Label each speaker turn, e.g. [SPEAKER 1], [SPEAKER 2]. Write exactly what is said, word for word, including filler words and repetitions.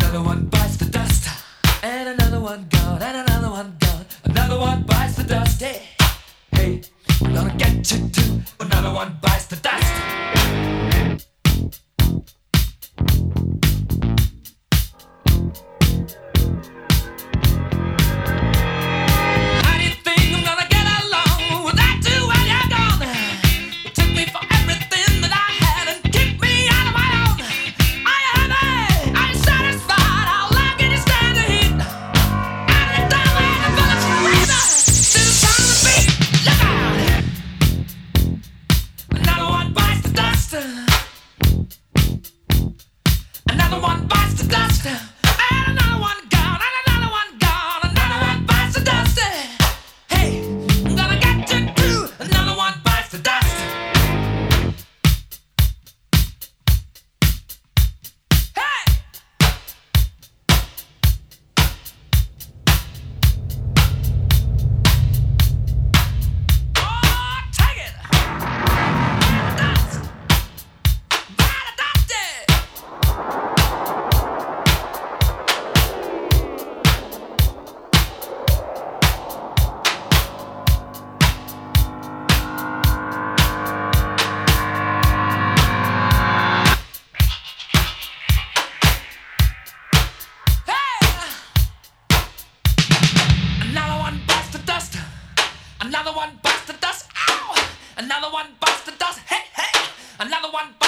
[SPEAKER 1] Another one bites the dust, and another one gone, and another one gone. Another one bites the dust. Hey, hey, I'm gonna get you too. Another one bites the dust. Another one bites the dust, and another one gone, and another one gone. Another one bites the dust. Hey, I'm gonna get you too. Another one bites the dust. Hey, oh, take it. Dust. Bite the dust. Another one bites the dust. Another one bites the dust. Ow! Another one bites the dust. Hey, hey! Another one bites